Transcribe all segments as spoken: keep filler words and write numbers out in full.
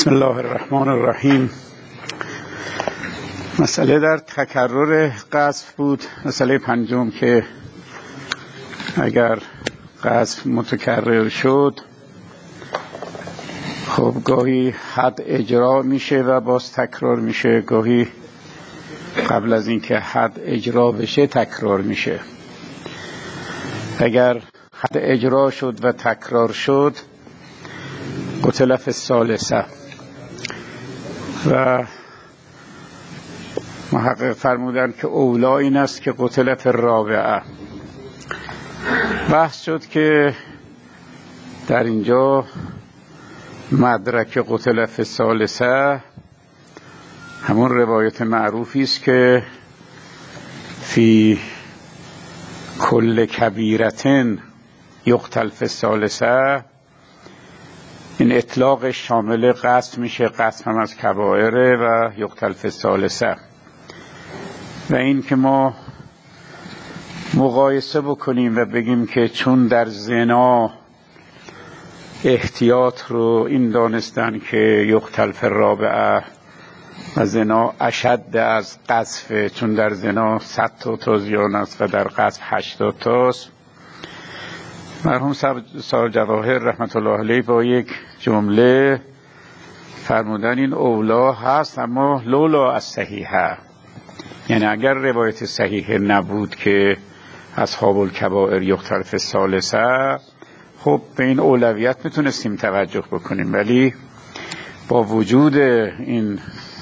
بسم الله الرحمن الرحیم. مسئله در تکرر قذف بود. مسئله پنجم که اگر قذف متکرر شد خب گاهی حد اجرا میشه و باز تکرار میشه، گاهی قبل از اینکه حد اجرا بشه تکرار میشه. اگر حد اجرا شد و تکرار شد قتل فی الثالثه و محقق فرمودن که اولا این است که قتل فی الرابعه. بحث شد که در اینجا مدرک قتل فی الثالثه همون روایت معروفی است که فی کل کبیرتن یقتل فی الثالثه. این اطلاق شامل قصد میشه، قصد هم از کبائره و یقتل فی الثالثه. و این که ما مقایسه بکنیم و بگیم که چون در زنا احتیاط رو این دانستن که یقتل فی الرابعه و زنا اشد از قذف، چون در زنا صد تا زیان است و در قذف هشتاد تاست. مرحوم صاحب جواهر رحمت الله علیه با یک جمله فرمودن این اولا هست اما لولا از صحیحه، یعنی اگر روایت صحیحه نبود که اصحاب الکبائر یقتل فی الثالثه خب به این اولویت میتونستیم توجه بکنیم، ولی با وجود این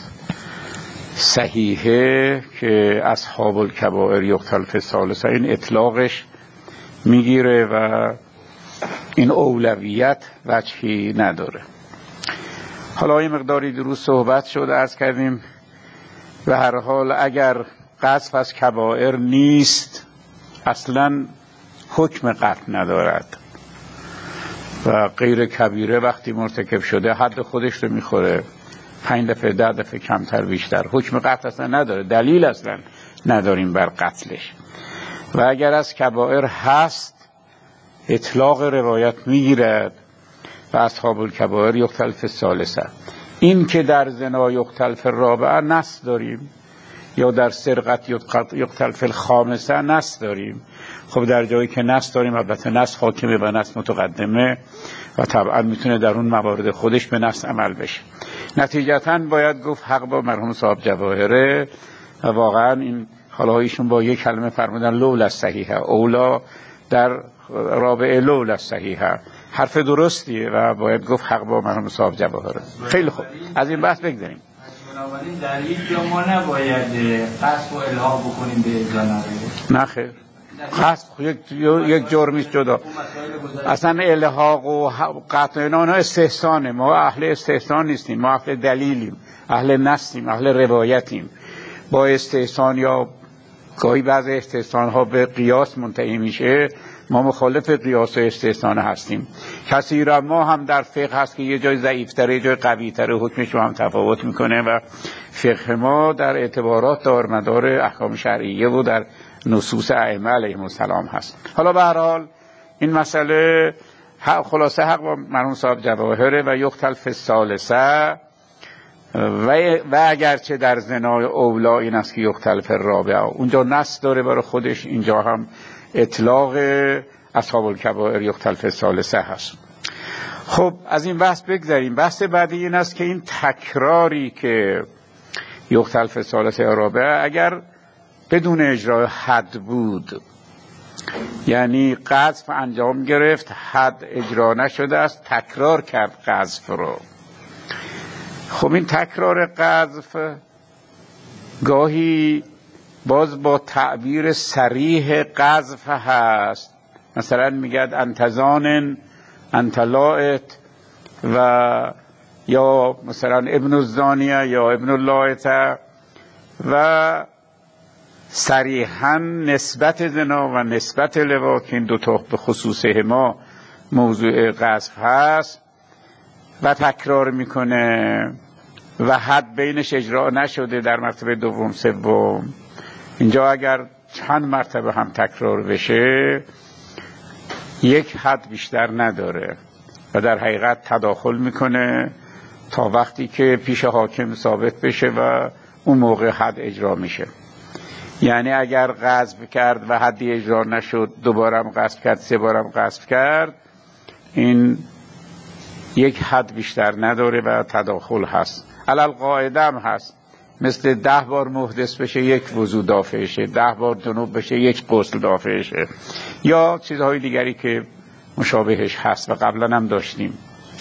صحیحه که اصحاب الکبائر یقتل فی الثالثه این اطلاقش میگیره و این اولویت وجهی نداره. حالا این مقداری دروس صحبت شد، عرض کردیم به هر حال اگر قذف از کبائر نیست اصلا حکم قتل ندارد و غیر کبیره وقتی مرتکب شده حد خودش رو میخوره، پنج دفعه ده دفعه کمتر بیشتر، حکم قتل اصلا نداره، دلیل اصلا نداریم بر قتلش. و اگر از کبائر هست اطلاق روایت میگیرد و اصحاب الکبائر یقتل فی الثالثه. این که در زنا یقتل فی الرابعه نص داریم یا در سرقت یقتل فی الخامسه نص داریم. خب در جایی که نص داریم البته نص حاکمه و نص متقدمه و طبعا میتونه در اون موارد خودش به نص عمل بشه. نتیجتاً باید گفت حق با مرحوم صاحب جواهره و واقعا این حالا ایشون با یک کلمه فرمودن لولا صحیحه، اولا در رابعه لولا صحیحه، حرف درستیه و باید گفت حق با مرحوم صاحب جواهره. خیلی خوب، از این بحث بگذاریم. بنابراین در یک جا ما نباید قصد و الحاق بکنیم به اجزا. نه خیر، قصد یک یک جرمیست جدا. اصلا الحاق و قطع اینا استحسانه، ما اهل استحسان نیستیم، ما اهل دلیلیم، اهل نصیم، اهل روایتیم. با استحسان یا گاهی بعض استحسان ها به قیاس منتهی میشه، ما مخالف قیاس و استحسان هستیم. کسی را ما هم در فقه هست که یه جای ضعیفتره یه جای قویتره، حکمش با هم تفاوت میکنه و فقه ما در اعتبارات دارمدار احکام شرعیه و در نصوص ائمه علیهم السلام هست. حالا به هر حال این مسئله خلاصه حق با مرحوم صاحب جواهره و یقتل فی الثالثه و, و اگرچه در زنا اولا این است که یقتل فی الرابعه، اونجا نص داره برای خودش، اینجا هم اطلاق اصحاب الکبائر یقتل فی الثالثه هست. خب از این بحث بگذاریم. بحث بعدی این است که این تکراری که یقتل فی الثالثه یا رابعه اگر بدون اجرای حد بود، یعنی قذف انجام گرفت حد اجرا نشده است، تکرار کرد قذف رو. خب این تکرار قذف گاهی باز با تعبیر صریح قذف هست، مثلا میگد انتزانن انتلائت و یا مثلا ابن الزانیه یا ابن اللائته و صریحا نسبت زنا و نسبت لواط، این دوتا به خصوصه ما موضوع قذف هست و تکرار میکنه و حد بینش اجرا نشده در مرتبه دوم سوم. اینجا اگر چند مرتبه هم تکرار بشه یک حد بیشتر نداره و در حقیقت تداخل میکنه تا وقتی که پیش حاکم ثابت بشه و اون موقع حد اجرا میشه. یعنی اگر غصب کرد و حدی اجرا نشد، دوبارم غصب کرد، سه بارم غصب کرد، این یک حد بیشتر نداره و تداخل هست. علل قاعده هم هست، مثل ده بار محدث بشه یک وضو دافع شه، ده بار جنوب بشه یک غسل دافع شه، یا چیزهای دیگری که مشابهش هست و قبلا هم داشتیم.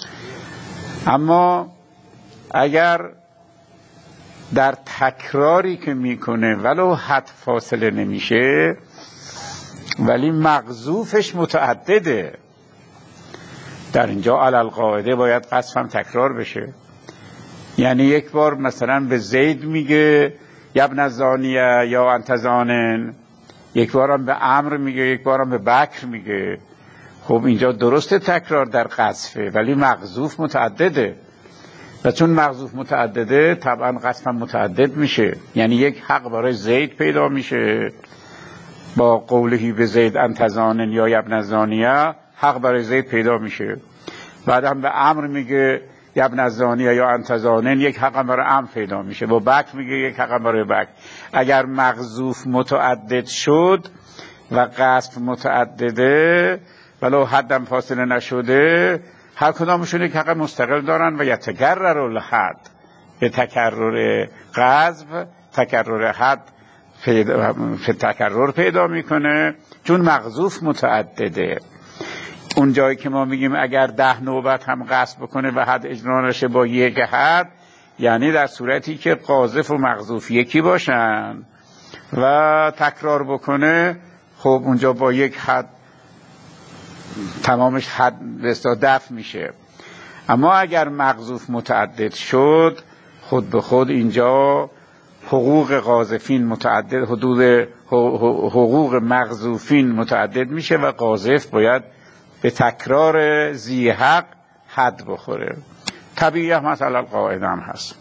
اما اگر در تکراری که میکنه ولو حد فاصله نمیشه، ولی مغزوفش متعدده، در اینجا علل قاعده باید قصفم تکرار بشه. یعنی یک بار مثلا به زید میگه یبن الزانیه یا انت زانن، یک بارم به عمرو میگه، یک بارم به بکر میگه. خب اینجا درست تکرار در قذفه، ولی مغزوف متعدده و چون مغزوف متعدده طبعا قذفم متعدد میشه. یعنی یک حق برای زید پیدا میشه با قولهی به زید انت زانن یا یبن الزانیه، حق برای زید پیدا میشه. بعد هم به عمرو میگه یبن الزانیه یا انت زانن، یک حق برای عمرو پیدا میشه. با بکر میگه یک حق برای بکر. اگر مغزوف متعدد شد و قذف متعدده ولو حدم فاصله نشده، هر کدامشون یک حق مستقل دارن و یتکرر الحد، به تکرر قذف تکرر حد پیدا تکرر پیدا میکنه، چون مغزوف متعدده. اون جایی که ما میگیم اگر ده نوبت هم قصد بکنه و حد اجرا نشه با یک حد، یعنی در صورتی که قاذف و مغزوف یکی باشن و تکرار بکنه، خب اونجا با یک حد تمامش حد بستا دفع میشه. اما اگر مغزوف متعدد شد، خود به خود اینجا حقوق قاذفین متعدد، حدود حقوق مغزوفین متعدد میشه و قاذف باید به تکرار ذی حق حد بخوره. طبیعی هم مثلا قاعده هم هست.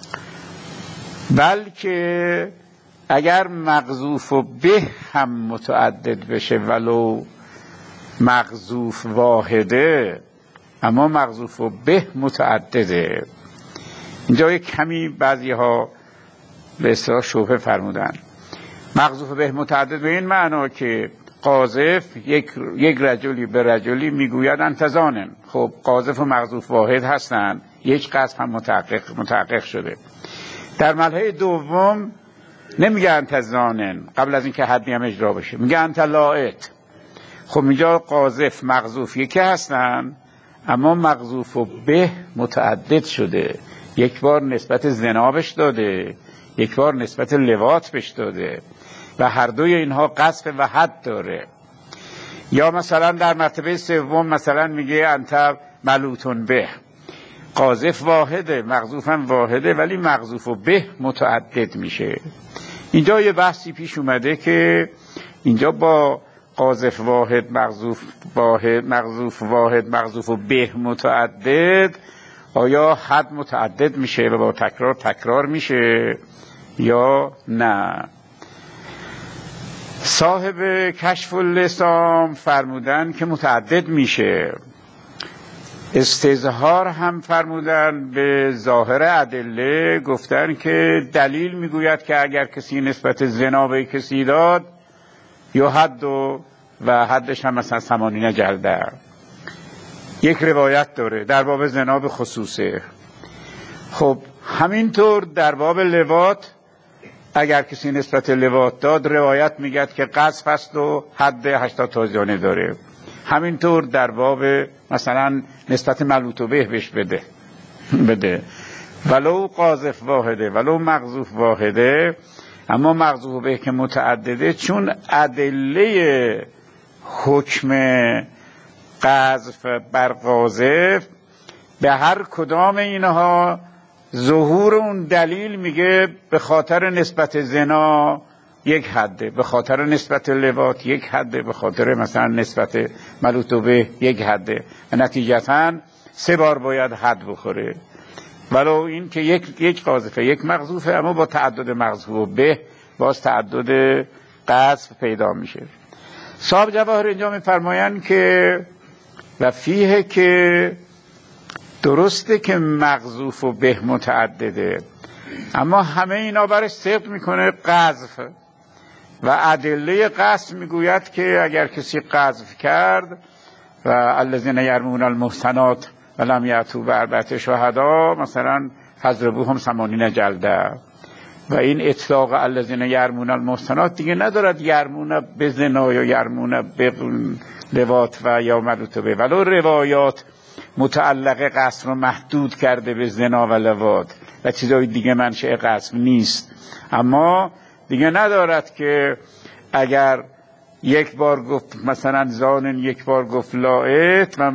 بلکه اگر مغزوف و به هم متعدد بشه، ولو مغزوف واحده اما مغزوف و به متعدده، اینجا یک کمی بعضی ها به اصطلاح شبهه فرمودن. مغزوف به متعدد به این معنا که قاذف یک یک رجلی به رجلی میگوید انت زانن، خب قاذف و مغزوف واحد هستن، یک قذف هم متحقق متحقق شده. در مرحله دوم نمیگه انت زانن قبل از اینکه حدی هم اجرا بشه، میگه انت لاعت. خب اینجا قاذف مغزوف یکی هستن، اما مغزوف و به متعدد شده. یک بار نسبت زنا بهش داده، یک بار نسبت لواط بهش داده و هر دوی اینها قذف و حد داره. یا مثلا در مرتبه سوم مثلا میگه انت ملوتون به، قاذف واحده مغزوف هم واحده، ولی مغزوف و به متعدد میشه. اینجا یه بحثی پیش اومده که اینجا با قاذف واحد مغزوف واحد مغزوف واحد مغزوف و به متعدد آیا حد متعدد میشه و با تکرار تکرار میشه یا نه؟ صاحب کشف اللسام فرمودن که متعدد میشه. استظهار هم فرمودن به ظاهر ادله، گفتن که دلیل میگوید که اگر کسی نسبت زنا به کسی داد یا حد و, و حدش هم مثلا ثمانین جلده. یک روایت داره در باب زنا به خصوصه. خب همینطور در باب لواط اگر کسی نسبت لواط داد، روایت میگه که قذف است و حد هشتاد تازیانه داره. همینطور در باب مثلا نسبت ملوط و به بهش بده بده ولو قاذف واحده ولو مغزوف واحده، اما مغزوف به که متعدده، چون ادله حکم قذف بر قاذف به هر کدام اینها ظهور اون دلیل میگه به خاطر نسبت زنا یک حده، به خاطر نسبت لواط یک حده، به خاطر مثلا نسبت ملوط به یک حده، نتیجتاً سه بار باید حد بخوره. ولو این که یک یک قاذفه یک مغزوفه، اما با تعدد مغزوف به باز تعدد قذف پیدا میشه. صاحب جواهر اینجا میفرمایند که و فیه که درسته که مقذوف و به متعدده، اما همه اینا برش صدق میکنه قذف و ادله قذف میگوید که اگر کسی قذف کرد و الذین یرمون المحصنات و لم یأتوا باربعة شهدا مثلا فضربوهم ثمانین جلده، و این اطلاق الذین یرمون المحصنات دیگه ندارد یرمون به زنا یا یرمون به لواط و یا ملوط به، ولو روایات متعلق قذف رو محدود کرده به زنا و لواط و چیزای دیگه منشأ قذف نیست، اما دیگه ندارد که اگر یک بار گفت مثلا زانن، یک بار گفت لاعت و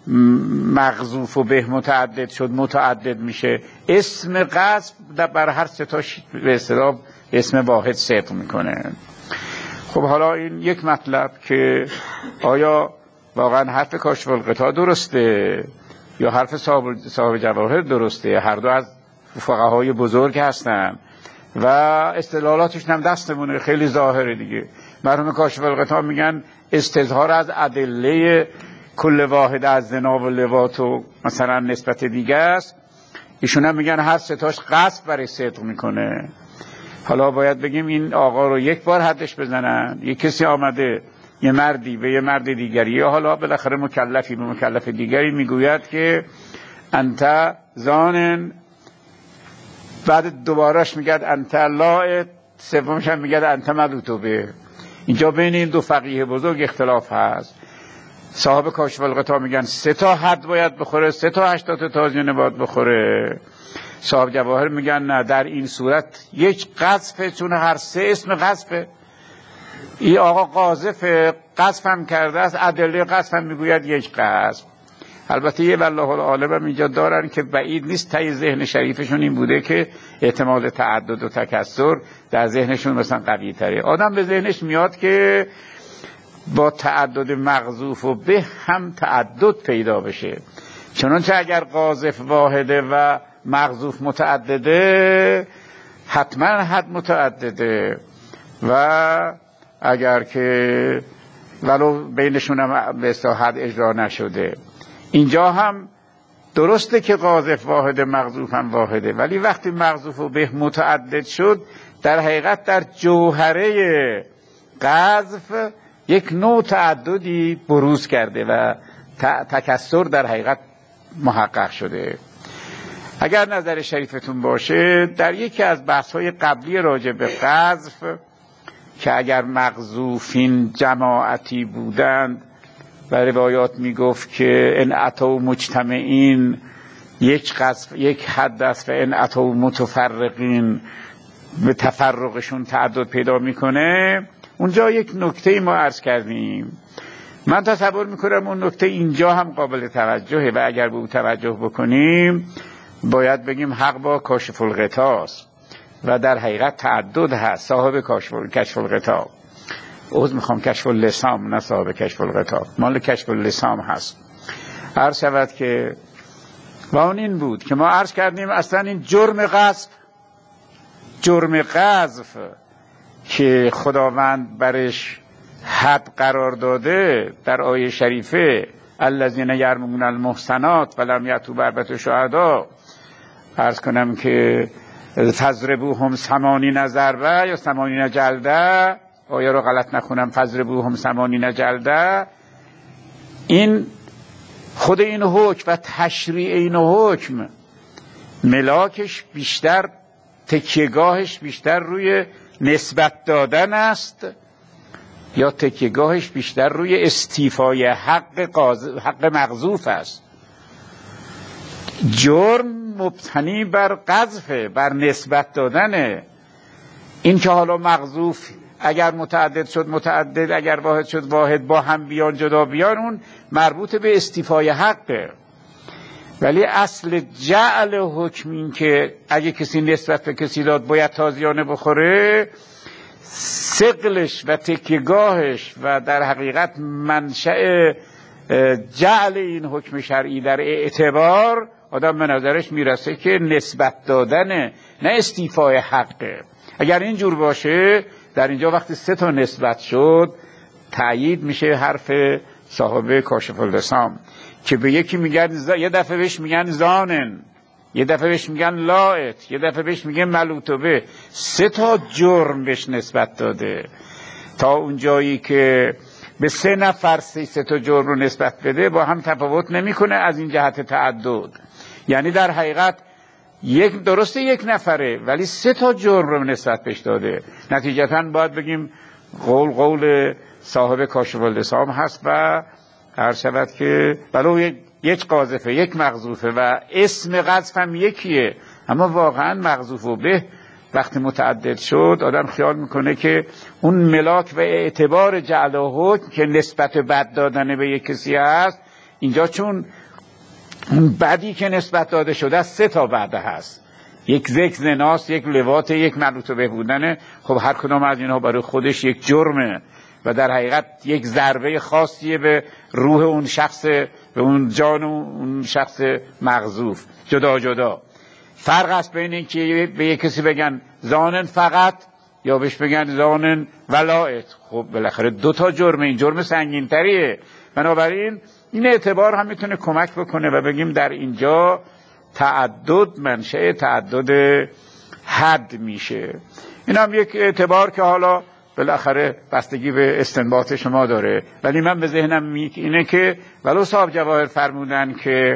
مقذوف و به متعدد شد متعدد میشه، اسم قذف بر هر ستاش به اصطلاح اسم واحد صدق میکنه. خب حالا این یک مطلب که آیا واقعا حرف کاشف الغطا درسته یا حرف صاحب, صاحب جواهر درسته؟ هر دو از فقهای بزرگ هستن و استدلالاتش هم دستمونه خیلی ظاهره دیگه. مرحوم کاشف الغطا میگن استظهار از ادله کل واحد از زنا و لواط و مثلا نسبت دیگه است، ایشون هم میگن هر ستاش قصد برای صدق میکنه. حالا باید بگیم این آقا رو یک بار حدش بزنن، یک کسی آمده یه مردی به یه مرد دیگری یا حالا بالاخره مکلفی به مکلف دیگری میگوید که انت زانن، بعد دوبارهش میگد انت لاعت، سومش هم میگد انت ملوط به. اینجا بین این دو فقیه بزرگ اختلاف هست. صاحب کاشف الغطا میگن سه تا حد باید بخوره، سه تا هشتاد تا زینه باید بخوره. صاحب جواهر میگن نه، در این صورت یک قذفه، چون هر سه اسم قذفه. این آقا قاذف قذف هم کرده است، ادله قذف هم میگوید یک قذف. البته یه والله العالم هم اینجا دارن که بعید نیست تای ذهن شریفشون این بوده که احتمال تعدد و تکثر در ذهنشون مثلا قوی تره. آدم به ذهنش میاد که با تعدد مقذوف و به هم تعدد پیدا بشه، چنانچه اگر قاذف واحده و مقذوف متعدده حتما حد متعدده، و اگر که ولو بینشون هم به اصطلاح حد اجرا نشده. اینجا هم درسته که قاذف واحده مقذوف هم واحده، ولی وقتی مقذوف و به متعدد شد در حقیقت در جوهره قذف یک نوع تعددی بروز کرده و تکثر در حقیقت محقق شده. اگر نظر شریفتون باشه در یکی از بحث‌های قبلی راجع به قذف که اگر مقذوفین جماعتی بودند و روایات میگفت که ان اتوا مجتمعین یک قذف یک حد است و ان اتوا متفرقین به تفرقشون تعدد پیدا میکنه. اونجا یک نکته ما عرض کردیم، من تصور میکنم اون نکته اینجا هم قابل توجهه و اگر به او توجه بکنیم باید بگیم حق با کاشف الغطا است و در حقیقت تعدد هست. صاحب کشف الغطا، عذر میخوام کشف اللسام نه صاحب کشف الغطا، مال کشف اللسام هست. عرض شود که و اون این بود که ما عرض کردیم اصلا این جرم قذف، جرم قذف که خداوند برش حد قرار داده در آیه شریفه الذین یرمون المحصنات و لم یأتوا باربعة شهدا، عرض کنم که فضربوهم ثمانین ضربه یا ثمانین جلده، آیه رو غلط نکنم، فضربوهم ثمانین جلده، این خود این حکم و تشریع این حکم ملاکش بیشتر تکیهگاهش بیشتر روی نسبت دادن است یا تکیهگاهش بیشتر روی استیفای حق قاذف، حق مقذوف است. جرم مبتنی بر قذف، بر نسبت دادنه. این که حالا مقذوف اگر متعدد شد متعدد، اگر واحد شد واحد، با هم بیان جدا بیان، اون مربوط به استیفای حقه. ولی اصل جعل حکم این که اگه کسی نسبت به کسی داد باید تازیانه بخوره، ثقلش و تکیهگاهش و در حقیقت منشأ جعل این حکم شرعی در اعتبار آدم به نظرش میرسه که نسبت دادنه نه استیفای حقه. اگر اینجور باشه در اینجا وقتی سه تا نسبت شد تأیید میشه حرف صاحب کاشف اللسام که به یکی میگن ز... یه دفعه بهش میگن زانن، یه دفعه بهش میگن لاعت، یه دفعه بهش میگن ملوتوبه. سه تا جرم بهش نسبت داده. تا اون جایی که به سه نفر سه, سه تا جرم رو نسبت بده با هم تفاوت نمیکنه از این جهت تعدد. یعنی در حقیقت یک درسته یک نفره ولی سه تا جرم رو نسبت بهش داده. نتیجتاً باید بگیم قول قول صاحب کاشف اللسان هست و هر شود که ولو یک قاذفه یک مقذوفه و اسم قذف هم یکیه، اما واقعا مقذوف و به وقتی متعدد شد آدم خیال میکنه که اون ملاک و اعتبار جعل و حکم که نسبت بد دادن به یک کسی هست اینجا، چون اون بدی که نسبت داده شده است سه تا بد هست، یک ذکر زناست، یک لواط، یک ملوط به بودنه. خب هر کدام از اینها برای خودش یک جرمه و در حقیقت یک ضربه خاصیه به روح اون شخص، به اون جان اون شخص مغزوف جدا جدا. فرق است بین این که به یک کسی بگن زانن فقط یا بهش بگن زانن ولایت. خب بالاخره دو تا جرمه، این جرم سنگین تریه. بنابراین این اعتبار هم میتونه کمک بکنه و بگیم در اینجا تعدد منشأ تعدد حد میشه. این هم یک اعتبار که حالا بالاخره بستگی به استنباط شما داره، ولی من به ذهنم اینه که ولو صاحب جواهر فرمودن که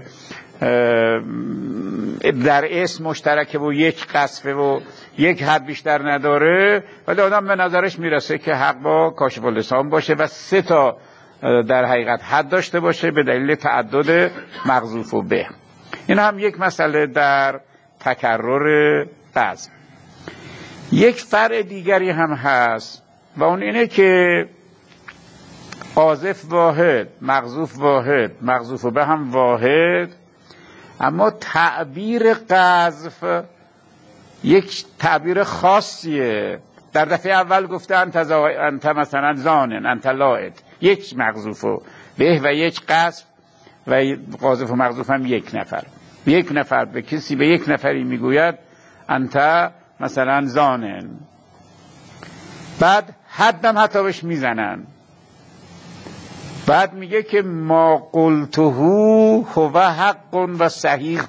در اسم مشترکه و یک قصفه و یک حد بیشتر نداره، ولی آدم به نظرش میرسه که حق با کاشف اللسان باشه و سه تا در حقیقت حد داشته باشه به دلیل تعدد مقذوف و به. این هم یک مسئله در تکرر قذف. یک فرع دیگری هم هست و اون اینه که قاذف واحد، مقذوف واحد، مقذوف به هم واحد، اما تعبیر قذف یک تعبیر خاصیه. در دفعه اول گفته انت, زا... انت مثلا زانن، انت لاعت، یک مقذوف و به و یک قذف و قاذف و مقذوف هم یک نفر. یک نفر به کسی به یک نفری میگوید انت مثلا زانن، بعد حدم حتی بهش میزنن، بعد میگه که ما قلته هو حق و صحیح،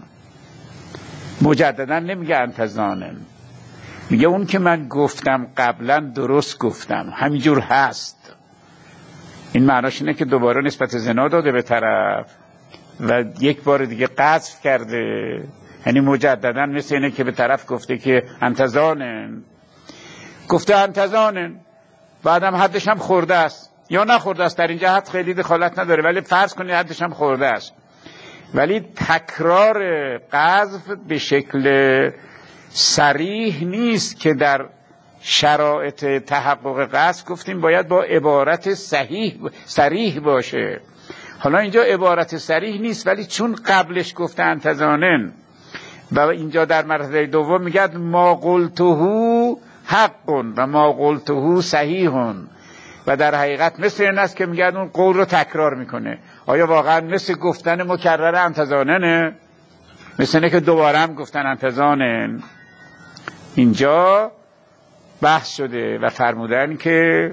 مجددا نمیگه انت زانن، میگه اون که من گفتم قبلا درست گفتم، همینجور هست. این معناش اینه که دوباره نسبت زنا داده به طرف و یک بار دیگه قذف کرده، یعنی مجددا مثل اینه که به طرف گفته که انت زانن، گفته انت زانن، بعدم حدش هم خورده است یا نخورده است، در اینجا حد خیلی دخالت نداره، ولی فرض کنید حدش هم خورده است. ولی تکرار قذف به شکل صریح نیست که در شرایط تحقق قذف گفتیم باید با عبارت صحیح صریح باشه. حالا اینجا عبارت صریح نیست، ولی چون قبلش گفته انت زانن و اینجا در مرحله دوم میگه ما قلته حق و ما قلته صحیح، و در حقیقت مثل این است که میگه اون قول رو تکرار میکنه. آیا واقعا مثل گفتن مکرر انت زاننه؟ مثل اینه که دوباره هم گفتن انت زانن؟ اینجا بحث شده و فرمودن که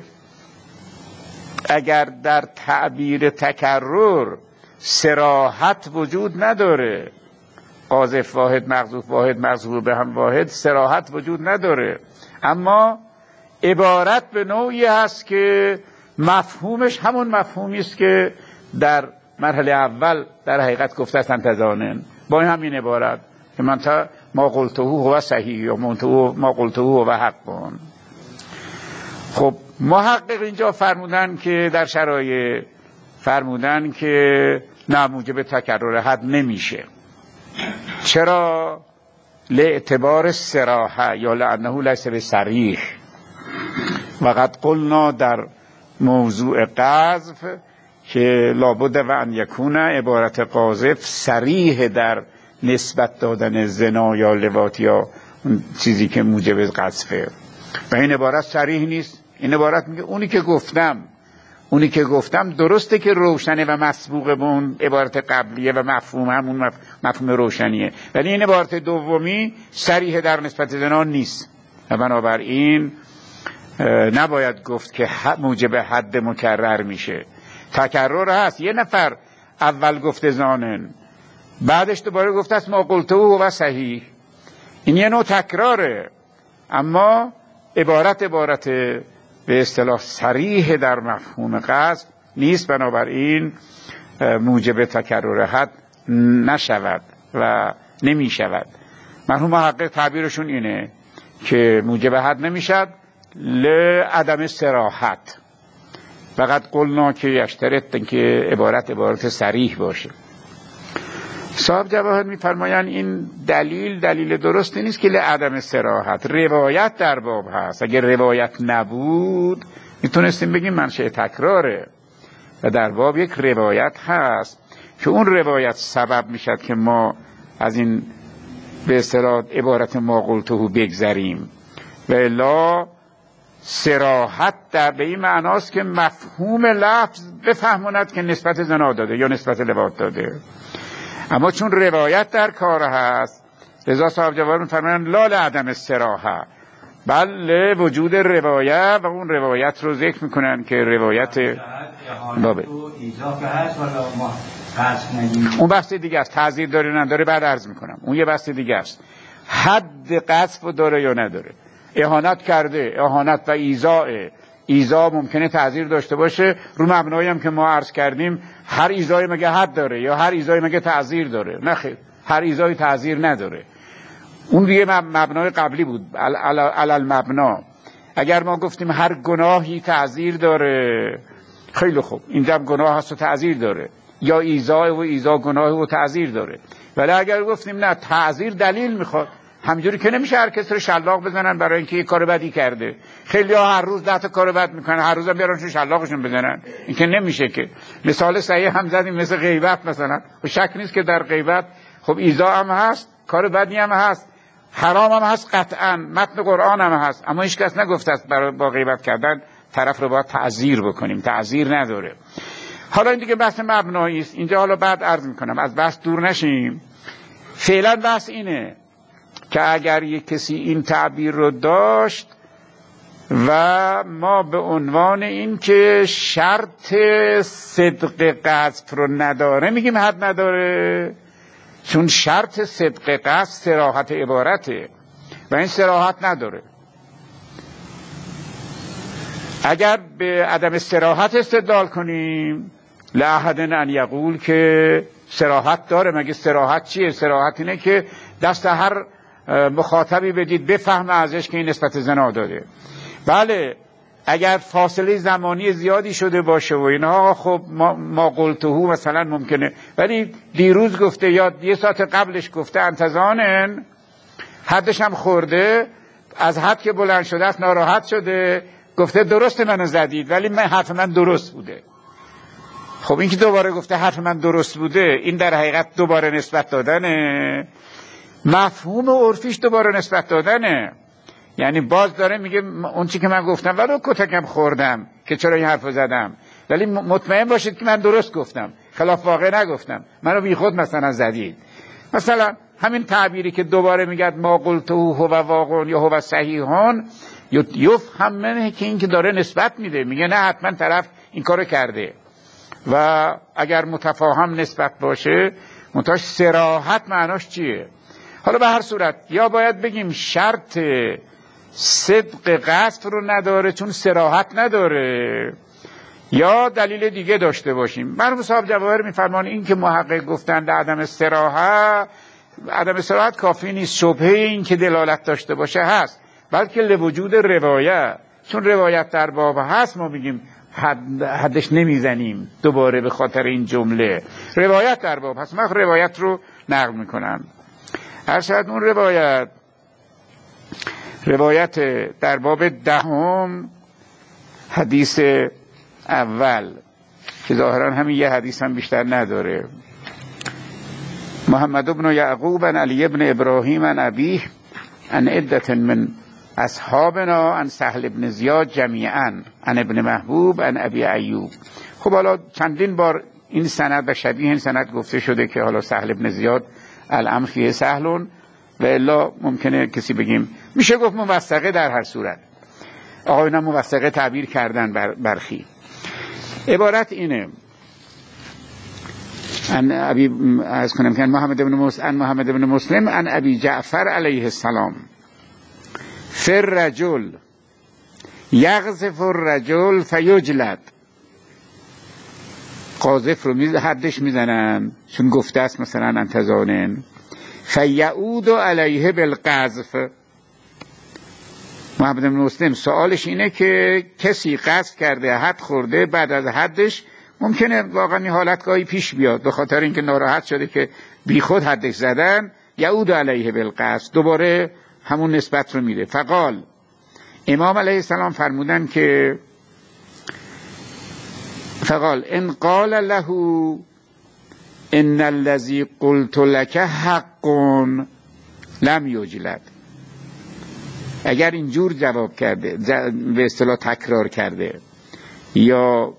اگر در تعبیر تکرر صراحت وجود نداره، قاذف واحد، مقذوف واحد، مقذوف به هم واحد، صراحت وجود نداره، اما عبارت به نوعی هست که مفهومش همون مفهومی است که در مرحله اول در حقیقت گفته است انت زانن، با همین عبارت که من تا ما قلته هو صحیح یا ما قلته هو حق. خب محقق اینجا فرمودن که در شرایط فرمودن که نه موجب تکرر حد نمیشه. چرا؟ لاعتبار صراحه یا لانه لیس بصریح. وقد قلنا در موضوع قذف که لابد و ان یکون عبارت قاذف صریح در نسبت دادن زنا یا لواط یا چیزی که موجب قذفه، و این عبارت صریح نیست. این عبارت میگه اونی که گفتم اونی که گفتم درسته که روشنه و مسبوق به اون عبارت قبلیه و مفهوم همون مفهوم روشنیه، ولی این عبارت دومی صریح در نسبت زنا نیست و بنابراین نباید گفت که موجب حد مکرر میشه. تکرر هست، یه نفر اول گفته زانن، بعدش دوباره گفته است ما قلته و صحیح. این یه نوع تکراره، اما عبارت عبارت به اصطلاح صریح در مفهوم قصد نیست، بنابراین موجب تکرر حد نشود و نمی شود. مرحوم محقق تعبیرشون اینه که موجب حد نمی شد لعدم صراحت، فقط قلنا که یشترط که عبارت عبارت صریح باشه. صاحب جواهر میفرمایند این دلیل دلیل درستی نیست که لعدم صراحت، روایت در باب هست. اگر روایت نبود میتونستیم بگیم منشأ تکراره و در باب یک روایت هست که اون روایت سبب میشد که ما از این به اصطلاح عبارت ما قلته بگذریم. و الا صراحت در به این معناست که مفهوم لفظ بفهموند که نسبت زنا داده یا نسبت لواط داده، اما چون روایت در کار هست لذا صاحب جواهر می‌فرمایند لا لعدم الصراحه، بل وجود روایت، و اون روایت رو ذکر میکنن که روایت بابه اون بحث دیگه است، تعذیر داره نداره بعد عرض میکنم، اون یه بحث دیگه است. حد قذف داره یا نداره، اهانت کرده، اهانت و ایذاء، ایذا ممکنه تعذیر داشته باشه، رو مبنایی هم که ما عرض کردیم هر ایذای مگه حد داره یا هر ایذای مگه تعذیر داره؟ نه خیر، هر ایذای تعذیر نداره. اون دیگه مبنای قبلی بود، علل مبنا. اگر ما گفتیم هر گناهی تعذیر داره، خیلی خوب، اینجا گناه هست و تعذیر داره، یا ایذا و ایذا گناه و تعذیر داره. ولی اگر گفتیم نه تعذیر دلیل میخواد، همینجوری که نمیشه هر کس رو شلاق بزنن برای اینکه یه کار بدی کرده. خیلی ها هر روز ده تا کار بد میکنن، هر روزم بیارن شلاقشون بزنن، این که نمیشه که. مثال صحیح هم زدیم مثل غیبت مثلا، و شک نیست که در غیبت خب ایذا هم هست، کار بدی هم هست، حرام هم هست قطعا، متن قرآن هم هست، اما هیچ کس نگفته است برای با غیبت کردن طرف رو باید تعذیر بکنیم، تعذیر نداره. حالا این دیگه بحث مبنایی است، اینجا حالا بعد عرض میکنم، از بحث دور نشیم. فعلا بحث اینه که اگر یک کسی این تعبیر رو داشت و ما به عنوان این که شرط صدق قذف رو نداره میگیم حد نداره، چون شرط صدق قذف صراحت عبارته و این صراحت نداره. اگر به عدم صراحت استدلال کنیم لاحد ان یقول که صراحت داره، مگه صراحت چیه؟ صراحت اینه که دست هر مخاطبی بدید بفهمه ازش که این نسبت زنا داده. بله اگر فاصله زمانی زیادی شده باشه و اینها خب ما, ما قلته مثلا ممکنه، ولی دیروز گفته یا یه ساعت قبلش گفته انتظانن، حدش هم خورده، از حد که بلند شده است ناراحت شده، گفته درست منو زدید ولی من حرف من درست بوده. خب این که دوباره گفته حرف من درست بوده، این در حقیقت دوباره نسبت دادنه، مفهوم عرفیش دوباره نسبت دادنه. یعنی باز داره میگه اون چی که من گفتم ولو کتکم خوردم که چرا این حرفو زدم، ولی مطمئن باشید که من درست گفتم، خلاف واقع نگفتم، منو بی خود مثلا زدید. مثلا همین تعبیری که دوباره میگه ما قلته هو واقعون یا هو صحیحون، یفهم منه که این که داره نسبت میده، میگه نه حتما طرف این کارو کرده. و اگر متفاهم نسبت باشه منتاش صراحت معناش چیه؟ حالا به هر صورت یا باید بگیم شرط صدق قصد رو نداره چون صراحت نداره، یا دلیل دیگه داشته باشیم. مرحوم صاحب جواهر میفرمان این که محقق گفتند عدم صراحت، عدم صراحت کافی نیست، شبهه این که دلالت داشته باشه هست، بلکه لوجود روایت، چون روایت در باب هست ما میگیم حد حدش نمیزنیم دوباره به خاطر این جمله، روایت در باب هست، من روایت رو نقل میکنم. هر شاید اون روایت روایت در باب دهم حدیث اول که ظاهرا همین یه حدیث هم بیشتر نداره، محمد بن یعقوب عن علی بن ابراهیم عن ابیه عن عدة من اصحابنا عن سهل بن زیاد جمیعا عن ابن محبوب عن ابی ایوب. خب حالا چندین بار این سند و شبیه این سند گفته شده که حالا سهل بن زیاد الامخی سهلون و الا ممکنه کسی بگیم میشه گفت موثقه، در هر صورت آقایون موثقه تعبیر کردن بر برخی. عبارت اینه ان ابی از کنم که محمد بن مسلم محمد بن مسلم ان ابی جعفر علیه السلام فر رجل یغذف الرجل فیجلد، قاذف رو میز حدش میزنن چون گفته است مثلا انتظانن، فیعود علیه بالقذف. محمد بن مسلم سوالش اینه که کسی قذف کرده، حد خورده، بعد از حدش ممکنه واقعا این حالت گاهی پیش بیاد به خاطر اینکه ناراحت شده که بی خود حدش زدن، یعود علیه بالقذف، دوباره همون نسبت رو میده. فقال امام علیه السلام فرمودن که فقال ان قال له ان الذي قلت لك حق لم یجلد، اگر اینجور جواب کرده، به اصطلاح تکرار کرده یا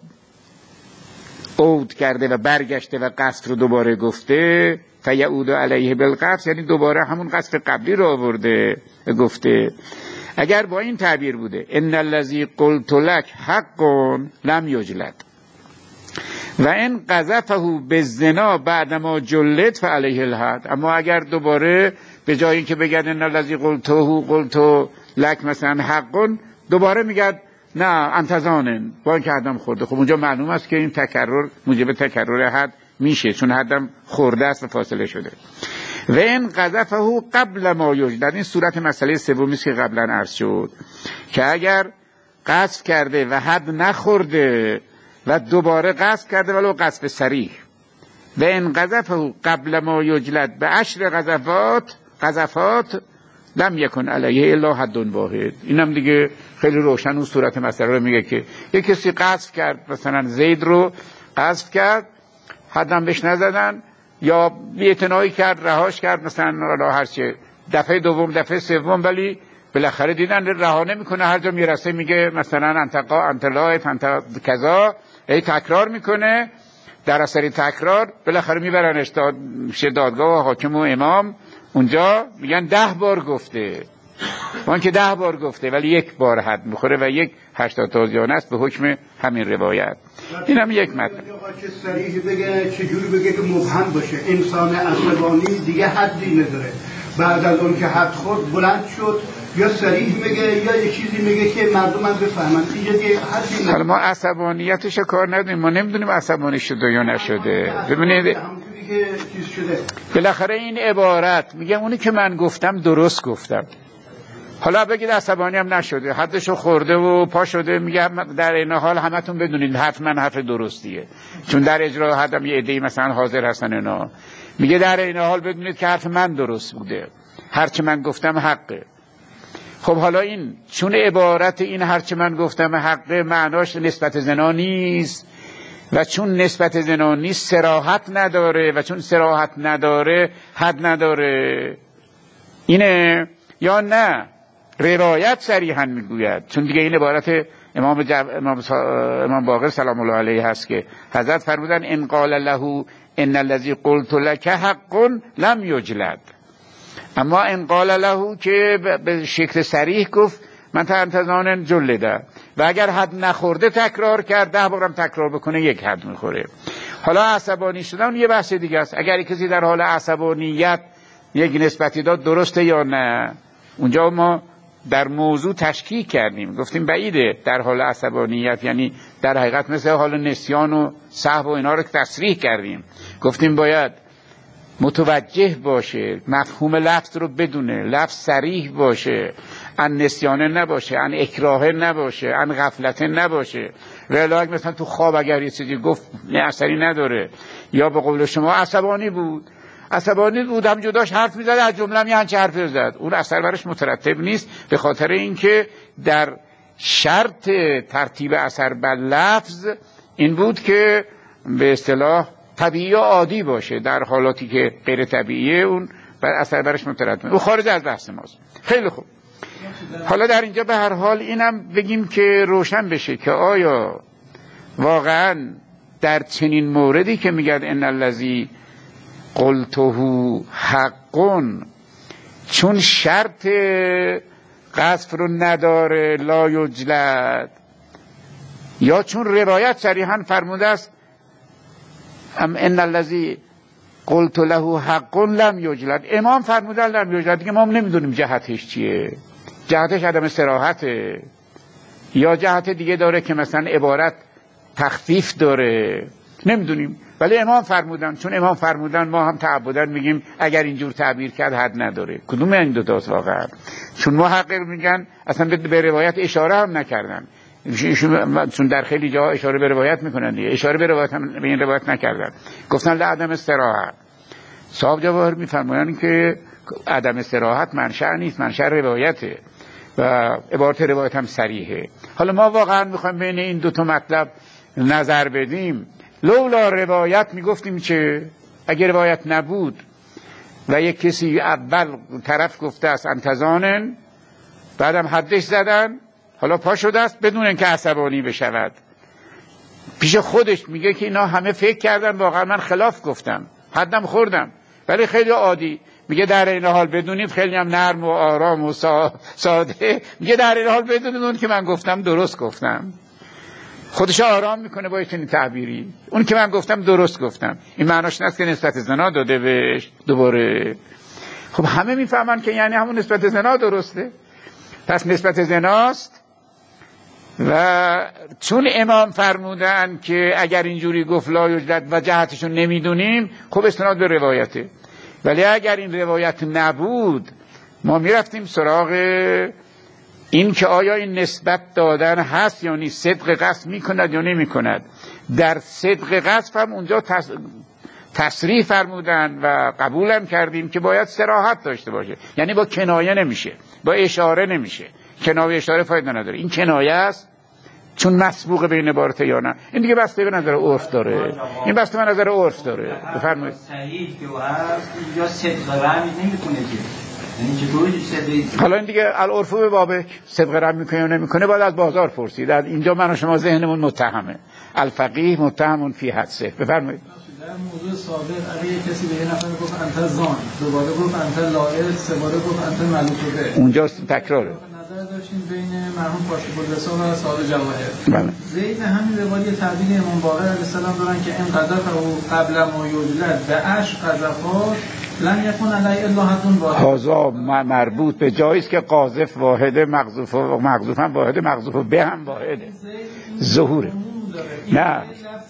عود کرده و برگشته و قصد رو دوباره گفته، فیعود علیه بالقذف، یعنی دوباره همون قصد قبلی رو آورده گفته. اگر با این تعبیر بوده ان الذی قلت لک حق لم یجلد و ان قذفه بالزنا بعدما جلد فعلیه الحد، اما اگر دوباره به جای اینکه بگن ان الذی قلته قلت لک مثلا حق، دوباره میگه نه انتظانن، با اینکه حدم خورده، خب اونجا معلوم است که این تکرر موجب تکرر حد میشه چون حدم خورده است و فاصله شده. و این قذفه قبل ما یجلد، این صورت مسئله سومی است که قبلا عرض شد که اگر قذف کرده و حد نخورده و دوباره قذف کرده ولو قذف صریح، و این قذفه قبل ما یجلد به عشر قذفات قذفات لم یکن علیه الا حد واحد. اینم دیگه خیلی روشن اون صورت مسئله رو میگه که یک کسی قذف کرد، مثلا زید رو قذف کرد، حدم بهش نزدن یا بی‌اعتنایی کرد، رهاش کرد، مثلا هر چه، دفعه دوم دفعه سوم، ولی بالاخره دیدن رها نمیکنه، هر جا میرسه میگه مثلا انتقا انتلایف انت کذا، ای تکرار میکنه، در اثر تکرار بالاخره میبرنش داد دادگاه و حاکم و امام، اونجا میگن ده بار گفته، وان که ده بار گفته ولی یک بار حد میخوره و یک هشتاد تازیانه است به حکم همین روایت. این هم یک مطلب. چه صریح بگه، چه جوری بگه که مبهم باشه، انسان عصبانی دیگه حدی نداره، بعد از اون که حد خورد بلند شد یا صریح میگه یا یه چیزی میگه که مردم هم بفهمن، اینجا دیگه حدی نداره. حالا ما عصبانیتش کار نداریم، ما نمیدونیم عصبانی شده یا نشده. ببینید بالاخره این عبارت میگه اونی که من گفتم درست گفتم، حالا بگید عصبانی هم نشده، حدشو خورده و پا شده، میگه در این حال همتون بدونید حتما حرف درستیه، چون در اجرا حدم یه عده‌ای مثلا حاضر هستن اینا، میگه در این حال بدونید که حرف من درست بوده، هرچی من گفتم حقه. خب حالا این چون عبارت این هرچی من گفتم حقه معناش نسبت زنا نیست، و چون نسبت زنا نیست صراحت نداره، و چون صراحت نداره حد نداره، اینه یا نه روایت صریحا میگوید، چون دیگه این عبارت امام جب... امام, سا... امام باقر سلام الله علیه هست که حضرت فرمودن ان قال له ان الذی قلت لك حق لم یجلد، اما ان قال له که به شکل صریح گفت من تنتظان جلده، و اگر حد نخورده تکرار کرد، ده بارم تکرار بکنه یک حد میخوره. حالا عصبانی شدن یه بحث دیگه است، اگر کسی در حال عصبانیت یک نسبتی داد درسته یا نه، اونجا ما در موضوع تشکیک کردیم، گفتیم بعیده در حال عصبانیت، یعنی در حقیقت مثل حال نسیان و سهو و اینا رو تصریح کردیم، گفتیم باید متوجه باشه، مفهوم لفظ رو بدونه، لفظ صریح باشه، ان نسیانه نباشه، ان اکراهه نباشه، ان غفلته نباشه، ولی مثلا تو خواب اگر یه چیزی گفت نه اثری نداره، یا به قول شما عصبانی بود عصبانی بود هم جداش حرف میزد، از جمله هم یه هنچه حرف زد، اون اثر برش مترتب نیست، به خاطر اینکه در شرط ترتیب اثر بر لفظ این بود که به اصطلاح طبیعی و عادی باشه، در حالاتی که غیر طبیعیه اون بر اثر برش مترتب، اون خارج از بحث ماست. خیلی خوب، حالا در اینجا به هر حال اینم بگیم که روشن بشه که آیا واقعا در چنین موردی که میگد ان الذی قلته حقون، چون شرط قذف رو نداره لا یجلد، یا چون روایت صریحا فرموده است ام ان الذی قلت له حق لم یجلد. امام فرمودن لم یجلد، دیگه ما هم نمیدونیم جهتش چیه. جهتش عدم استراحته یا جهت دیگه داره که مثلا عبارت تخفیف داره، نمیدونیم. ولی امام فرمودن، چون امام فرمودن ما هم تعبدن میگیم اگر اینجور تعبیر کرد حد نداره. کدوم این دو تاست واقعا؟ چون محقق میگن اصلا به روایت اشاره هم نکردن، چون در خیلی جاها اشاره به روایت میکنن دیگه، اشاره به روایت هم به این روایت نکردن، گفتن لعدم استراحت. صاحب جواهر میفرمایند که عدم استراحت منشأ نیست، منشأ روایته و عبارت روایت هم صریحه. حالا ما واقعا میخوایم بین این دو تا مطلب نظر بدیم. لولا روایت میگفتیم چه؟ اگر روایت نبود و یک کسی اول طرف گفته است انتظانن، بعدم حدش زدن، حالا پا شده است بدون اینکه عصبانی بشود، پیش خودش میگه که اینا همه فکر کردن واقعا من خلاف گفتم، حدم خوردم، ولی خیلی عادی میگه در این حال بدونید، خیلی هم نرم و آرام و ساده میگه در این حال بدونید که من گفتم درست گفتم. خودش آرام میکنه با این تعبیری، اون که من گفتم درست گفتم. این معناش نیست که نسبت زنا داده بهش دوباره. خب همه میفهمن که یعنی همون نسبت زنا درسته، پس نسبت زناست. و چون امام فرمودن که اگر اینجوری گفت لا یجلد و جهتشون نمیدونیم، خب استناد به روایته. ولی اگر این روایت نبود ما میرفتیم سراغ این که آیا این نسبت دادن هست یا نیست، صدق قصد میکند یا نمیکند. در صدق قصد هم اونجا تص... تصریح فرمودن و قبولم کردیم که باید صراحت داشته باشه، یعنی با کنایه نمیشه، با اشاره نمیشه. کنایه اشاره فایده نداره، این کنایه است چون مسبوق بین عبارت یا نه. این دیگه بسته به نظر عرف داره، این بسته به نظر عرف داره. بفرمایید. صحیح که هست اینجا صدق رمی نمیکنه که، یعنی چطوری صدق؟ حالا این دیگه العرف به بابک، صدق رمی میکنه یا نمیکنه باید از بازار پرسید. اینجا من و شما ذهنمون متهمه، الفقیه متهم فی حدثه. بفرمایید. در موضوع سابق اگه یک کسی به یه نفر گفت انت زان، دوباره گفت انت لائق، سه باره گفت انت ملوک به، اونجا تکراره. نظر داشتیم بین مرحوم کاشف الرسال و صاحب جواهر. بله. زید همین روایت تعبیر امام باقر علیه السلام دارن که ان قذفه قبل ما یجلد به اش قذفات لم یکن علی الا حد واحد. هذا مربوط به جایی است که قاذف واحده، مقذوف و مقذوف هم واحده، مقذوف به هم واحده. ظهور نه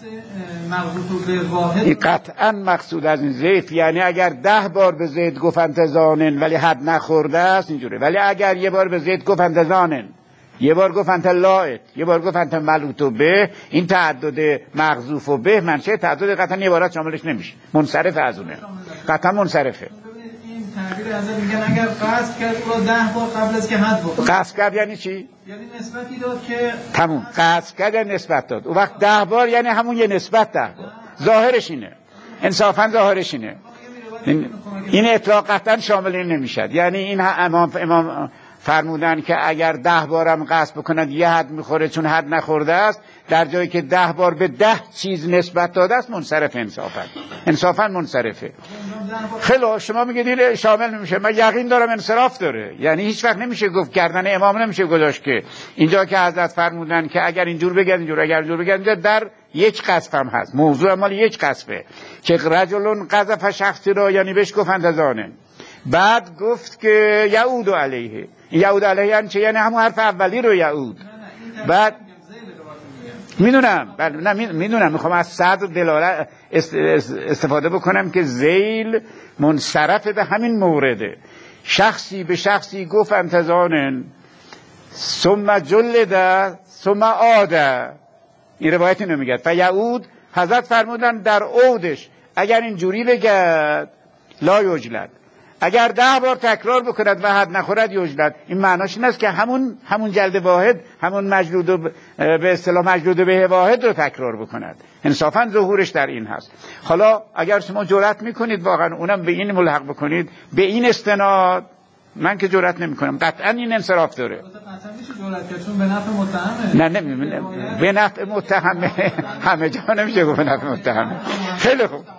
این قطعا مقصود از این زیف، یعنی اگر ده بار به زید گفت انتظانن ولی حد نخورده است اینجوره. ولی اگر یه بار به زید گفت انتظانن، یه بار گفت انت لائق، یه بار گفت انت ملوت به، این تعدد مقذوف و به منشه تعدد قطعا یه عبارت شاملش نمیشه، منصرف از اونه، قطعا منصرفه. تعبیر ازت میگن اگر قصد کرد او ده بار قبل از که حد بکنه. قصد کرد یعنی چی؟ یعنی نسبتی داد که تموم. قصد کرد یعنی نسبت داد. اون وقت ده بار یعنی همون یه نسبت ده بار. ظاهرش اینه. انصافا ظاهرش اینه. این, این اطلاق قطعا شامل این نمیشد. یعنی این امام امام فرمودن که اگر ده بارم قصد بکند یه حد میخوره چون حد نخورده است، در جایی که ده بار به ده چیز نسبت داده است منصرف انصافا. انصافا منصرفه. خیلی شما میگید این شامل نمیشه، من یقین دارم انصراف داره. یعنی هیچ وقت نمیشه گفت گردن امام نمیشه گذاشت که اینجا که حضرت فرمودن که اگر اینجور بگید اینجور، اگر اینجور بگید اینجا در یک قذف هم هست، موضوع مال یک قذفه که رجلون قذف شخصی را، یعنی بهش گفت انتظانه، بعد گفت که یعود علیه. یعود علیه یعنی چه؟ یعنی همون حرف اولی رو یعود. بعد میدونم نه میدونم میخوام از صدر دلالت استفاده بکنم که ذیل منصرف به همین مورده. شخصی به شخصی گفت انتظانن ثم جلد ثم عاد، این روایت اینو میگه. فیعود، حضرت فرمودن در عودش اگر اینجوری بگد لا یجلد، اگر ده بار تکرار بکند و حد نخورد یجلد. این معناش این است که همون همون جلد واحد، همون مجلود به اصطلاح مجلود به واحد رو تکرار بکند. انصافا ظهورش در این هست. حالا اگر شما جرأت میکنید واقعا اونم به این ملحق بکنید، به این استناد، من که جرأت نمیکنم، قطعا این انصراف داره. قطعا میشه جرأت کرد چون به نفع متهمه. نه نه به نفع متهمه همه جا نمیشه گفت به نفع متهمه. خیلی خوب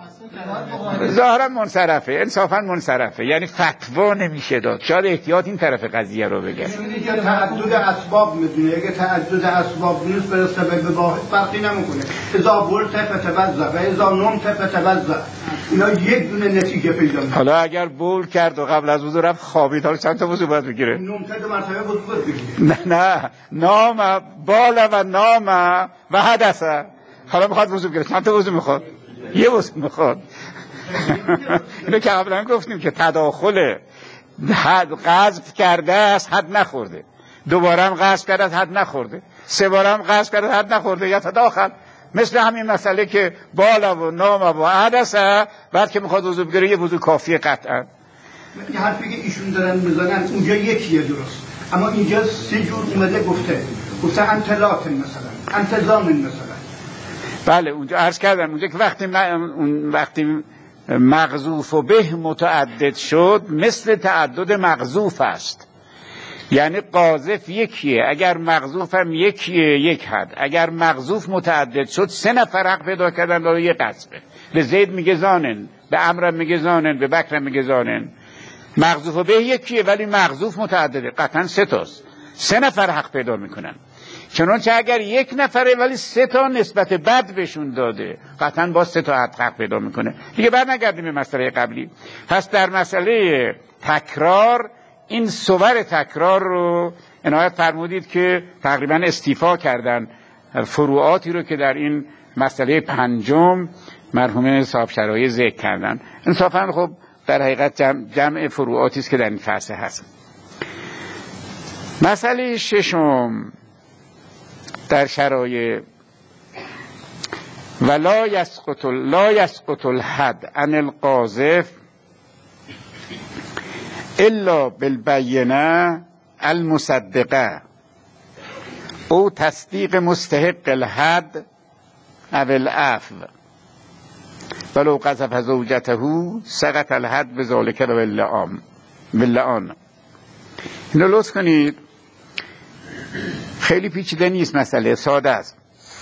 ظاهرا منصرفه، انصافا منصرفه، یعنی فتوا نمیشه داد. شاید احتیاط این طرف قضیه رو بگه. می‌بینید یا تعدد اسباب میدونه، اگه تعدد اسباب نیست به سبب واحد فرقی نمیکنه. اذا بولت فتوضا و اذا نمت فتوضا، اینا یک دونه نتیجه پیدا میکنه. حالا اگر بول کرد و قبل از وضو رفت خوابید، حالا چند تا وضو باید بگیره؟ نمت دو مرتبه وضو بگیره. نه نه، نام بال و نام و حدث. حالا میخواد وضو بگیره، چند تا وضو میخواد؟ یه وضو میخواد. اینو که قبلا گفتیم که تداخل حد قذف کرده است، حد نخورده، دوباره هم قذف کرده است، حد نخورده، سه بار هم قذف کرده است، حد نخورده، یا تداخل. مثل همین مسئله که بالا و نام و حدث، بعد که میخواد وضو بگیره یه وضو کافیه قطعا. یه حرفی که ایشون دارن میزنن اونجا یکیه درست، اما اینجا سه جور اومده گفته گفته انتلات مثلا، انتظام مثلا. بله اونجا عرض کردم اونجا که وقتی اون وقتی مغزوف و به متعدد شد مثل تعدد مغزوف است، یعنی قاذف یکیه، اگر مغزوف هم یکیه یک حد، اگر مغزوف متعدد شد سه نفر حق پیدا کردن برای یه قذفه. به زید میگه زانن، به عمرو میگه زانن، به بکر میگه زانن. مغزوف و به یکیه ولی مغزوف متعدده، قطعا سه تاست، سه نفر حق پیدا میکنن. چنانچه اگر یک نفره ولی سه تا نسبت بد بهشون داده، قطعا با سه تا حق پیدا میکنه. دیگه بعد نگردیم به مسئله قبلی. پس در مسئله تکرار این صور تکرار رو عنایت فرمودید که تقریبا استیفا کردن فروعاتی رو که در این مسئله پنجم مرحوم صاحب شرایع ذکر کردن. انصافا خب در حقیقت جمع, جمع فروعاتی است که در این فصل هست. مسئله ششم در شرایع ولا یسقط لا یسقط الحد عن القاذف الا بالبینه المصدقه او تصدیق مستحق الحد او العفو ولو قذف زوجته سقط الحد بذلک باللعان باللعان. اینو لطف کنید، خیلی پیچیده نیست، مسئله ساده است.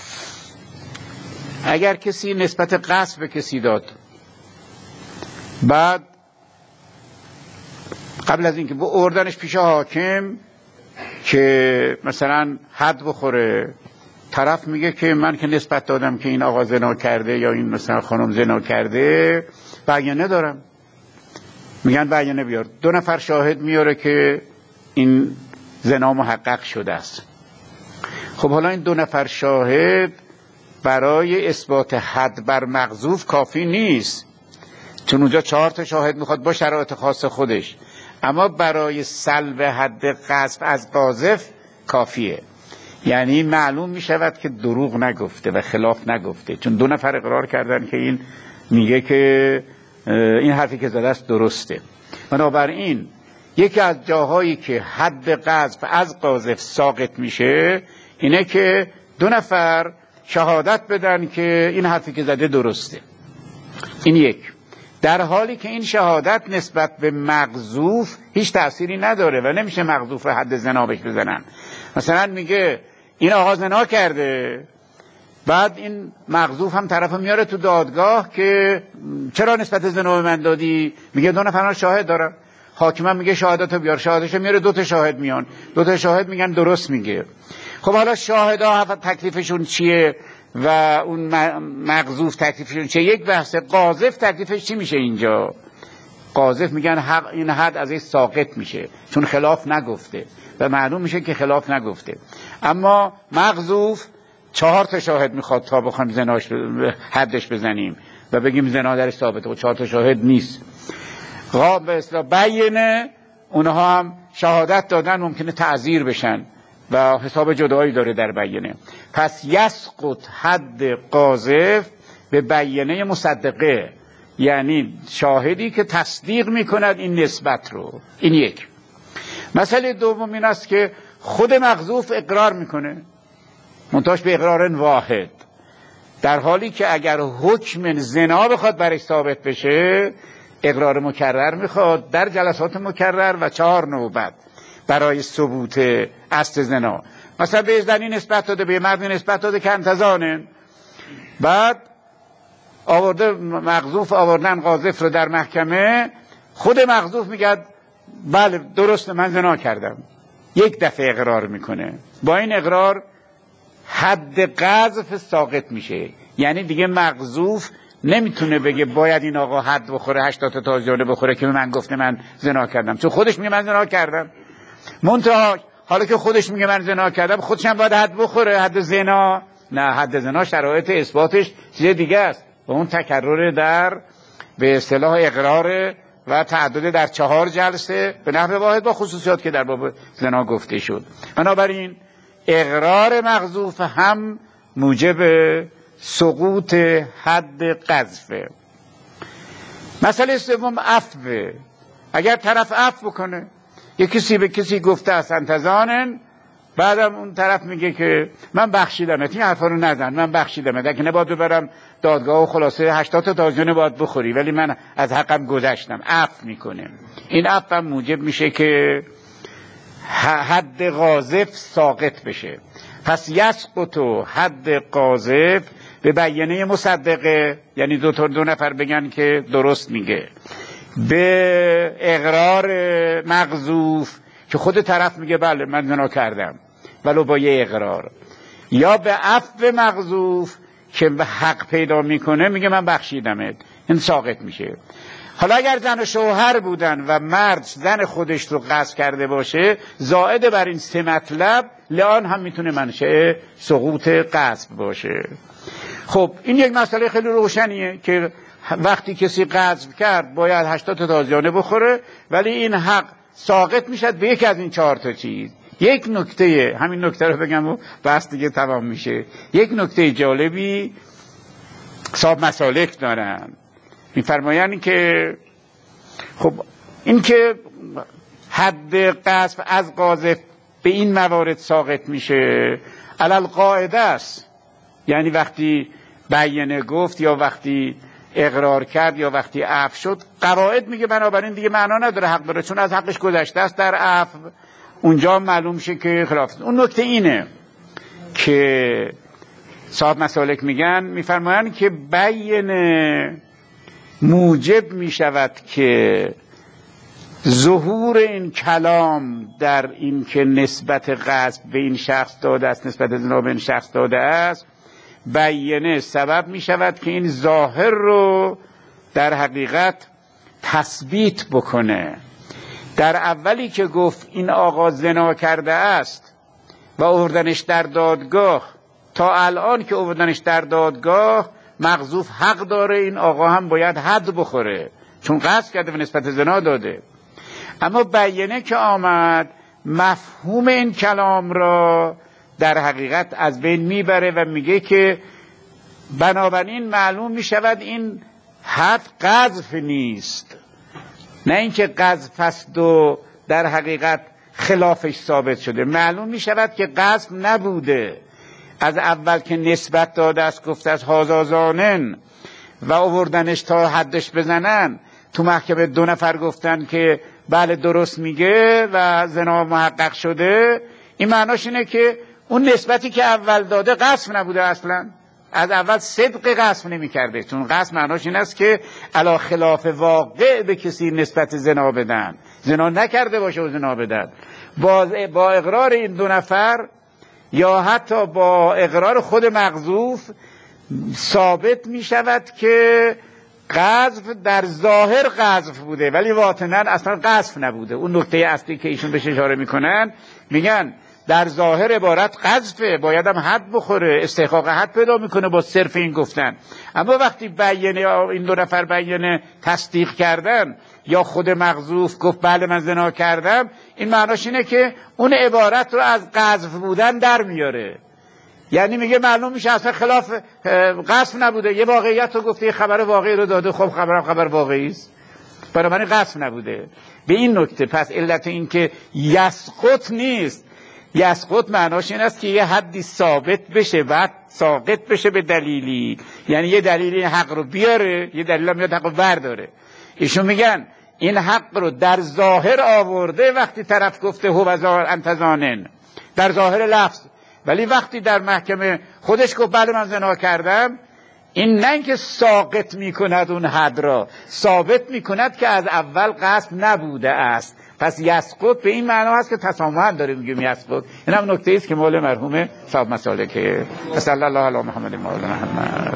اگر کسی نسبت قذف به کسی داد، بعد قبل از اینکه بردنش پیش حاکم که مثلا حد بخوره، طرف میگه که من که نسبت دادم که این آقا زنا کرده یا این مثلا خانم زنا کرده، بیانیه دارم. میگن بیانیه بیار. دو نفر شاهد میاره که این زنا محقق شده است. خب حالا این دو نفر شاهد برای اثبات حد بر مغزوف کافی نیست، چون اونجا چهار تا شاهد میخواد با شرایط خاص خودش، اما برای سلب حد قذف از قاذف کافیه. یعنی معلوم میشود که دروغ نگفته و خلاف نگفته، چون دو نفر اقرار کردن که این میگه که این حرفی که زده است درسته. بنابراین یکی از جاهایی که حد قذف از قاذف ساقط میشه اینه که دو نفر شهادت بدن که این حرفی که زده درسته. این یک. در حالی که این شهادت نسبت به مغزوف هیچ تأثیری نداره و نمیشه مغزوف حد زنا بهش بزنن. مثلا میگه این آقا زنا کرده، بعد این مغزوف هم طرف میاره تو دادگاه که چرا نسبت زنا به من دادی؟ میگه دو نفر شاهد دارن. حاکم میگه شهادتو بیار، شهادتشو میاره، دو تا شاهد میان، دو تا شاهد میگن درست میگه. خب حالا شاهدا تکلیفشون چیه و اون مغزوف تکلیفشون چیه؟ یک بحث. قاذف تکلیفش چی میشه اینجا؟ قاذف میگن حق این حد از این ساقط میشه چون خلاف نگفته و معلوم میشه که خلاف نگفته. اما مغزوف چهار تا شاهد میخواد تا بخوایم زناش حدش بزنیم و بگیم زنا درش ثابته و چهار تا شاهد نیست. غاب به اصطلاح بینه، اونها هم شهادت دادن ممکنه تعذیر بشن و حساب جدایی داره در بینه. پس یسقط حد قاذف به بینه مصدقه، یعنی شاهدی که تصدیق میکند این نسبت رو. این یک. مسئله دوم این است که خود مغزوف اقرار میکنه، منتهاش به اقرار واحد، در حالی که اگر حکم زنا بخواد برش ثابت بشه اقرار مکرر میخواد در جلسات مکرر و چهار نوبت برای ثبوت اصل زنا. مثلا به زنی نسبت داده، به مردی نسبت داده که انتزانه، بعد آورده مقذوف آوردن قاذف رو در محکمه، خود مقذوف میگه بله درسته من زنا کردم، یک دفعه اقرار میکنه، با این اقرار حد قذف ساقط میشه. یعنی دیگه مقذوف نمیتونه بگه باید این آقا حد بخوره، هشتاد تا تازیانه بخوره که من گفته من زنا کردم، چون خودش میگه من زنا کردم. منتها حالا که خودش میگه من زنا کردم، خودش هم باید حد بخوره، حد زنا. نه، حد زنا شرایط اثباتش چیز دیگه است و اون تکرر در به اصطلاح اقرار و تعدد در چهار جلسه به نحو واحد با خصوصیات که در باب زنا گفته شد. بنابراین اقرار مقذوف هم موجب سقوط حد قذفه. مسئله سوم عفو. اگر طرف عفو بکنه، یک کسی به کسی گفته است انتظانن، بعدم اون طرف میگه که من بخشیدم، این حرفا رو نزن، من بخشیدم، اگه نباید ببرم دادگاه و خلاصه هشتاد تا تازیانه باید بخوری، ولی من از حقم گذشتم، عفو میکنه. این عفو هم موجب میشه که حد قاذف ساقط بشه. پس یسقط حد قاذف به بیانه مصدقه، یعنی دو تا دو نفر بگن که درست میگه، به اقرار مقذوف که خود طرف میگه بله من زنا کردم ولو با یه اقرار، یا به عفو مقذوف که به حق پیدا میکنه میگه من بخشیدمت، این ساقط میشه. حالا اگر زن و شوهر بودن و مرد زن خودش رو قصد کرده باشه، زائد بر این سه مطلب لعان هم میتونه منشأ سقوط قصد باشه. خب این یک مسئله خیلی روشنیه که وقتی کسی قصد کرد باید هشتاد تا تازیانه بخوره، ولی این حق ساقط میشد به یک از این چهار تا چیز. یک نکته، همین نکته رو بگم و بس دیگه تمام میشه. یک نکته جالبی صاحب مسالک دارن، میفرمایند که خب این که حد قذف از قاذف به این موارد ساقط میشه علل قاعده است، یعنی وقتی بیانه گفت یا وقتی اقرار کرد یا وقتی عفو شد، قواعد میگه بنابراین دیگه معنا نداره حق داره، چون از حقش گذشته است در عفو، اونجا معلوم شه که خلاف. اون نکته اینه که صاحب مسالک میگن، میفرمایند که بیانه موجب میشود که ظهور این کلام در این که نسبت قصد به این شخص داده است، نسبت زنا به این شخص داده است، بیانه سبب می شود که این ظاهر رو در حقیقت تثبیت بکنه. در اولی که گفت این آقا زنا کرده است و آوردنش در دادگاه، تا الان که آوردنش در دادگاه مقذوف حق داره این آقا هم باید حد بخوره، چون قصد کرده و نسبت زنا داده. اما بیانه که آمد مفهوم این کلام را در حقیقت از بین میبره و میگه که بنابراین معلوم میشود این حد قذف نیست، نه اینکه قذف است و در حقیقت خلافش ثابت شده. معلوم میشود که قذف نبوده، از اول که نسبت داده است، گفته است هذا زانن و آوردنش تا حدش بزنن، تو محکمه دو نفر گفتن که بله درست میگه و زنا محقق شده، این معناش اینه که اون نسبتی که اول داده قصد نبوده، اصلا از اول صدق قصد نمی کرده، چون قصد معناش این است که علی خلاف واقع به کسی نسبت زنا بدن، زنا نکرده باشه و زنا بدن. با, با اقرار این دو نفر یا حتی با اقرار خود مقذوف ثابت می شود که قذف در ظاهر قذف بوده ولی باطناً اصلا قذف نبوده. اون نکته اصلی که ایشون بهش اشاره میکنن، میگن در ظاهر عبارت قذفه، باید هم حد بخوره، استحقاق حد پیدا میکنه با صرف این گفتن. اما وقتی بیانه این دو نفر بیانه تصدیق کردن یا خود مقذوف گفت بله من زنا کردم، این معناش اینه که اون عبارت رو از قذف بودن در میاره، یعنی میگه معلوم میشه اصلا خلاف قذف نبوده، یه واقعیت رو گفته، یه خبر واقعی رو داده، خب خبرم خبر واقعی است، بنابراین قذف نبوده. به این نکته پس علت این که یسقط نیست، یسقط معناش این است که یه حدی ثابت بشه بعد ساقط بشه به دلیلی، یعنی یه دلیلی حق رو بیاره، یه دلیل هم میاد حق رو برداره. ایشون میگن این حق رو در ظاهر آورده وقتی طرف گفته هو انتظانن، در ظاهر لفظ، ولی وقتی در محکمه خودش گفت بله من زنا کردم، این نه اینکه ساقط میکند اون حد را، ثابت میکند که از اول قصد نبوده است. پس یسقط به این معنا هست که تسامحاً داره میگیم یسقط. این هم نکته است که مول مرحوم صاحب مسالکه. صلی الله علی محمد و آل محمد.